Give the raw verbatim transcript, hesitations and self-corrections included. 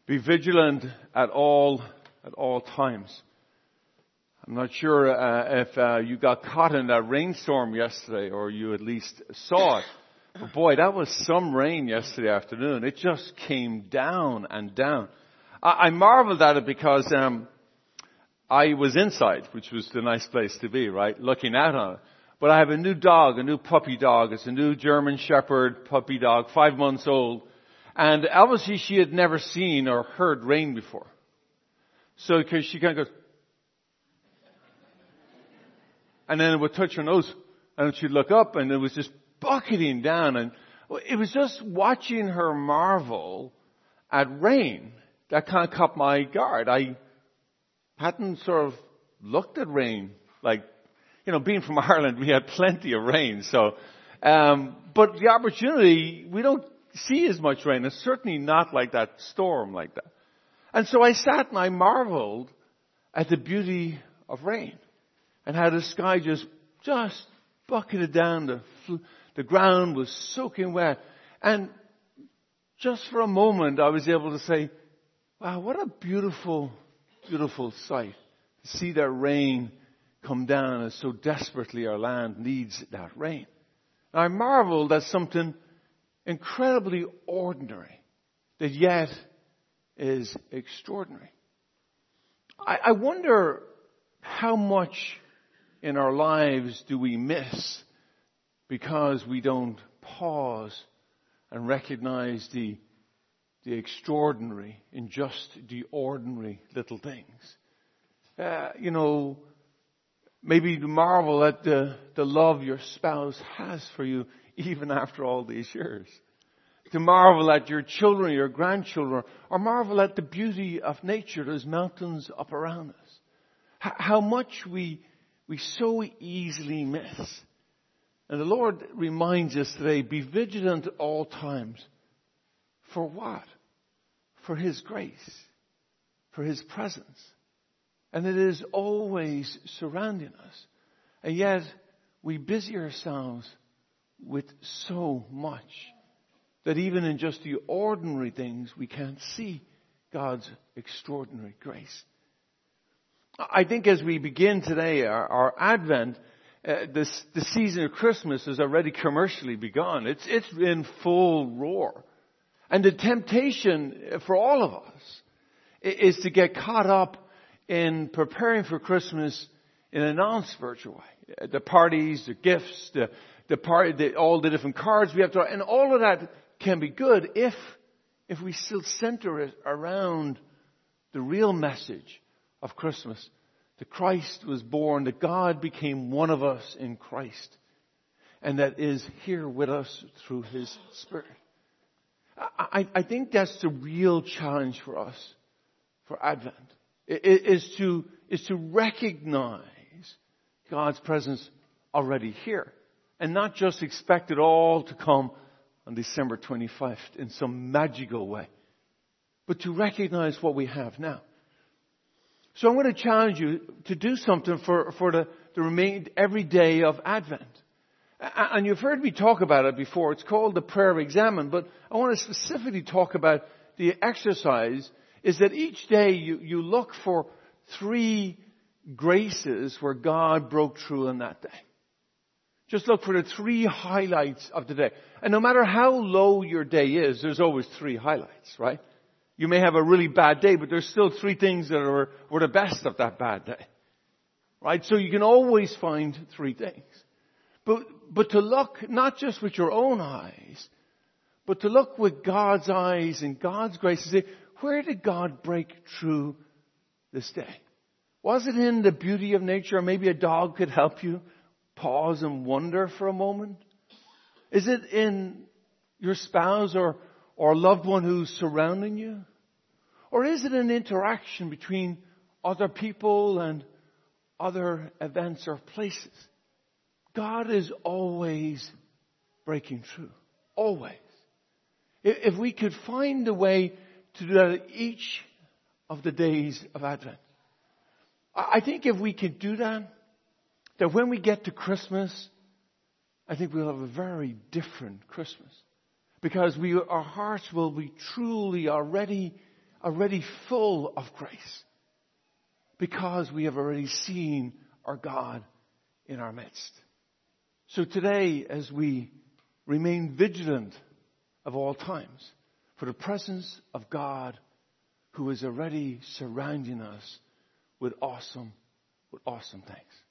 Be vigilant at all at all times. I'm not sure uh, if uh, you got caught in that rainstorm yesterday, or you at least saw it. But boy, that was some rain yesterday afternoon. It just came down and down. I, I marveled at it because um, I was inside, which was the nice place to be, right, looking out on it. But I have a new dog, a new puppy dog. It's a new German Shepherd puppy dog, five months old. And obviously she had never seen or heard rain before. So because she kind of goes, and then it would touch her nose, and she'd look up, and it was just bucketing down. And it was just watching her marvel at rain that kind of caught my guard. I hadn't sort of looked at rain like, you know, being from Ireland, we had plenty of rain. So, um, but the opportunity, we don't see as much rain. It's certainly not like that storm like that. And so I sat and I marveled at the beauty of rain and how the sky just, just bucketed down. The, the ground was soaking wet. And just for a moment, I was able to say, wow, what a beautiful, beautiful sight to see that rain come down as so desperately our land needs that rain. And I marveled at something incredibly ordinary that yet is extraordinary. I, I wonder how much in our lives do we miss because we don't pause and recognize the, the extraordinary in just the ordinary little things. Uh, you know, maybe to marvel at the, the love your spouse has for you even after all these years. To marvel at your children, your grandchildren, or marvel at the beauty of nature, those mountains up around us. H- how much we, we so easily miss. And the Lord reminds us today, be vigilant at all times. For what? For His grace. For His presence. And it is always surrounding us. And yet, we busy ourselves with so much that even in just the ordinary things, we can't see God's extraordinary grace. I think as we begin today, our, our Advent, uh, this, the season of Christmas has already commercially begun. It's, it's in full roar. And the temptation for all of us is to get caught up in preparing for Christmas in a non-spiritual way. The parties, the gifts, the, the party, the, all the different cards we have to, and all of that can be good if, if we still center it around the real message of Christmas. That Christ was born, that God became one of us in Christ, and that is here with us through His Spirit. I, I think that's the real challenge for us for Advent. Is to, is to recognize God's presence already here. And not just expect it all to come on December twenty-fifth in some magical way. But to recognize what we have now. So I'm going to challenge you to do something for, for the, the remain every day of Advent. And you've heard me talk about it before. It's called the prayer of examine. But I want to specifically talk about the exercise is that each day you, you look for three graces where God broke through on that day. Just look for the three highlights of the day. And no matter how low your day is, there's always three highlights, right? You may have a really bad day, but there's still three things that are, were the best of that bad day. Right? So you can always find three things. But, but to look not just with your own eyes, but to look with God's eyes and God's grace and say, where did God break through this day? Was it in the beauty of nature? Or maybe a dog could help you pause and wonder for a moment. Is it in your spouse or, or loved one who's surrounding you? Or is it an interaction between other people and other events or places? God is always breaking through. Always. If we could find a way to do that each of the days of Advent. I think if we could do that, that when we get to Christmas, I think we'll have a very different Christmas. Because we, our hearts will be truly already already full of grace because we have already seen our God in our midst. So today, as we remain vigilant of all times for the presence of God who is already surrounding us with awesome, with awesome things.